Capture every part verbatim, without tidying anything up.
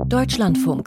Deutschlandfunk.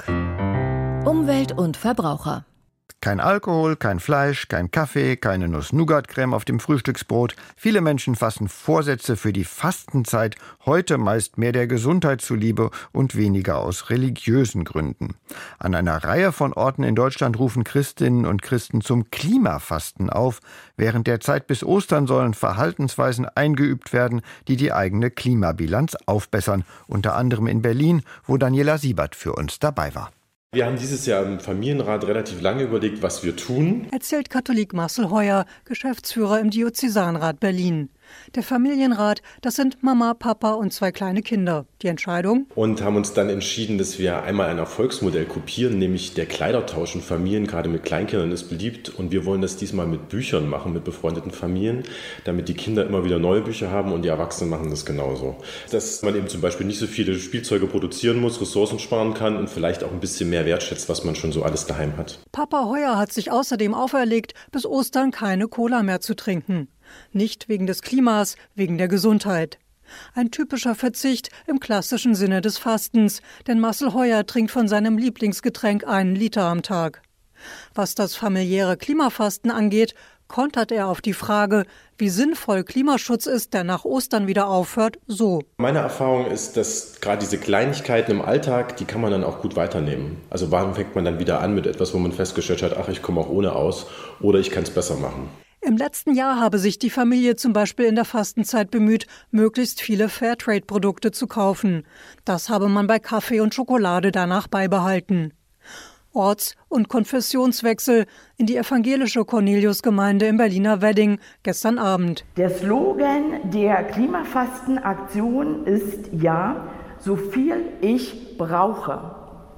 Umwelt und Verbraucher. Kein Alkohol, kein Fleisch, kein Kaffee, keine Nuss-Nougat-Creme auf dem Frühstücksbrot. Viele Menschen fassen Vorsätze für die Fastenzeit, heute meist mehr der Gesundheit zuliebe und weniger aus religiösen Gründen. An einer Reihe von Orten in Deutschland rufen Christinnen und Christen zum Klimafasten auf. Während der Zeit bis Ostern sollen Verhaltensweisen eingeübt werden, die die eigene Klimabilanz aufbessern. Unter anderem in Berlin, wo Daniela Siebert für uns dabei war. Wir haben dieses Jahr im Familienrat relativ lange überlegt, was wir tun. Erzählt Katholik Marcel Heuer, Geschäftsführer im Diözesanrat Berlin. Der Familienrat, das sind Mama, Papa und zwei kleine Kinder. Die Entscheidung? Und haben uns dann entschieden, dass wir einmal ein Erfolgsmodell kopieren, nämlich der Kleidertausch in Familien, gerade mit Kleinkindern, ist beliebt. Und wir wollen das diesmal mit Büchern machen, mit befreundeten Familien, damit die Kinder immer wieder neue Bücher haben und die Erwachsenen machen das genauso. Dass man eben zum Beispiel nicht so viele Spielzeuge produzieren muss, Ressourcen sparen kann und vielleicht auch ein bisschen mehr wertschätzt, was man schon so alles daheim hat. Papa Heuer hat sich außerdem auferlegt, bis Ostern keine Cola mehr zu trinken. Nicht wegen des Klimas, wegen der Gesundheit. Ein typischer Verzicht im klassischen Sinne des Fastens, denn Marcel Heuer trinkt von seinem Lieblingsgetränk einen Liter am Tag. Was das familiäre Klimafasten angeht, kontert er auf die Frage, wie sinnvoll Klimaschutz ist, der nach Ostern wieder aufhört, so. Meine Erfahrung ist, dass gerade diese Kleinigkeiten im Alltag, die kann man dann auch gut weiternehmen. Also warum fängt man dann wieder an mit etwas, wo man festgestellt hat, ach, ich komme auch ohne aus oder ich kann es besser machen. Im letzten Jahr habe sich die Familie zum Beispiel in der Fastenzeit bemüht, möglichst viele Fairtrade-Produkte zu kaufen. Das habe man bei Kaffee und Schokolade danach beibehalten. Orts- und Konfessionswechsel in die evangelische Cornelius-Gemeinde im Berliner Wedding gestern Abend. Der Slogan der Klimafastenaktion ist ja, so viel ich brauche.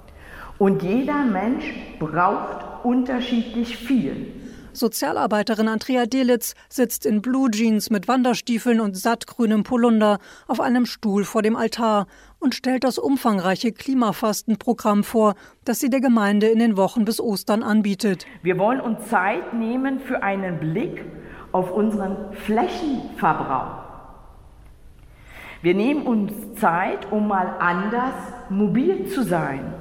Und jeder Mensch braucht unterschiedlich viel. Sozialarbeiterin Andrea Delitz sitzt in Blue Jeans mit Wanderstiefeln und sattgrünem Polunder auf einem Stuhl vor dem Altar und stellt das umfangreiche Klimafastenprogramm vor, das sie der Gemeinde in den Wochen bis Ostern anbietet. Wir wollen uns Zeit nehmen für einen Blick auf unseren Flächenverbrauch. Wir nehmen uns Zeit, um mal anders mobil zu sein.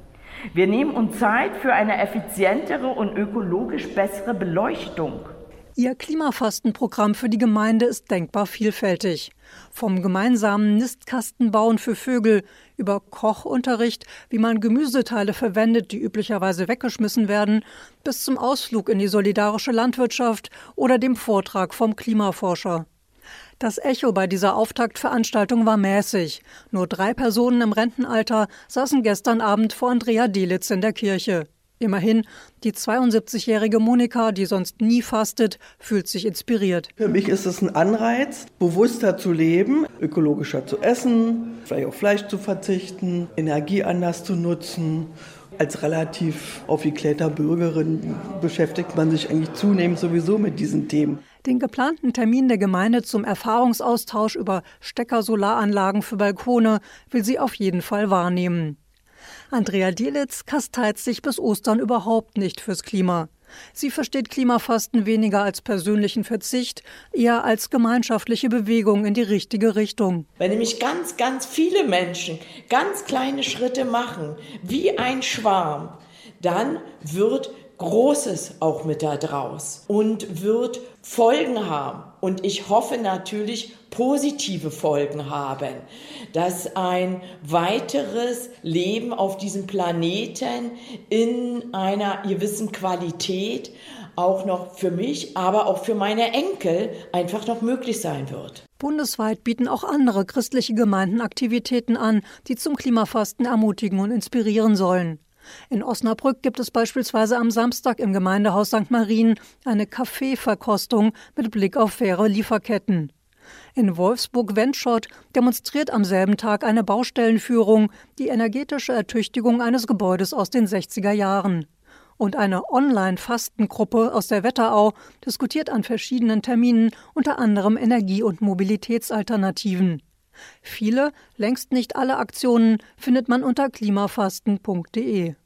Wir nehmen uns Zeit für eine effizientere und ökologisch bessere Beleuchtung. Ihr Klimafastenprogramm für die Gemeinde ist denkbar vielfältig. Vom gemeinsamen Nistkastenbauen für Vögel über Kochunterricht, wie man Gemüseteile verwendet, die üblicherweise weggeschmissen werden, bis zum Ausflug in die solidarische Landwirtschaft oder dem Vortrag vom Klimaforscher. Das Echo bei dieser Auftaktveranstaltung war mäßig. Nur drei Personen im Rentenalter saßen gestern Abend vor Andrea Delitz in der Kirche. Immerhin, die zweiundsiebzigjährige Monika, die sonst nie fastet, fühlt sich inspiriert. Für mich ist es ein Anreiz, bewusster zu leben, ökologischer zu essen, vielleicht auf Fleisch zu verzichten, Energie anders zu nutzen. Als relativ aufgeklärter Bürgerin beschäftigt man sich eigentlich zunehmend sowieso mit diesen Themen. Den geplanten Termin der Gemeinde zum Erfahrungsaustausch über Stecker-Solaranlagen für Balkone will sie auf jeden Fall wahrnehmen. Andrea Delitz kasteit sich bis Ostern überhaupt nicht fürs Klima. Sie versteht Klimafasten weniger als persönlichen Verzicht, eher als gemeinschaftliche Bewegung in die richtige Richtung. Wenn nämlich ganz, ganz viele Menschen ganz kleine Schritte machen, wie ein Schwarm, dann wird Großes auch mit da draus und wird Folgen haben. Und ich hoffe natürlich positive Folgen haben, dass ein weiteres Leben auf diesem Planeten in einer gewissen Qualität auch noch für mich, aber auch für meine Enkel einfach noch möglich sein wird. Bundesweit bieten auch andere christliche Gemeinden Aktivitäten an, die zum Klimafasten ermutigen und inspirieren sollen. In Osnabrück gibt es beispielsweise am Samstag im Gemeindehaus Sankt Marien eine Kaffeeverkostung mit Blick auf faire Lieferketten. In Wolfsburg-Wendschott demonstriert am selben Tag eine Baustellenführung die energetische Ertüchtigung eines Gebäudes aus den sechziger Jahren. Und eine Online-Fastengruppe aus der Wetterau diskutiert an verschiedenen Terminen unter anderem Energie- und Mobilitätsalternativen. Viele, längst nicht alle Aktionen findet man unter klimafasten punkt de.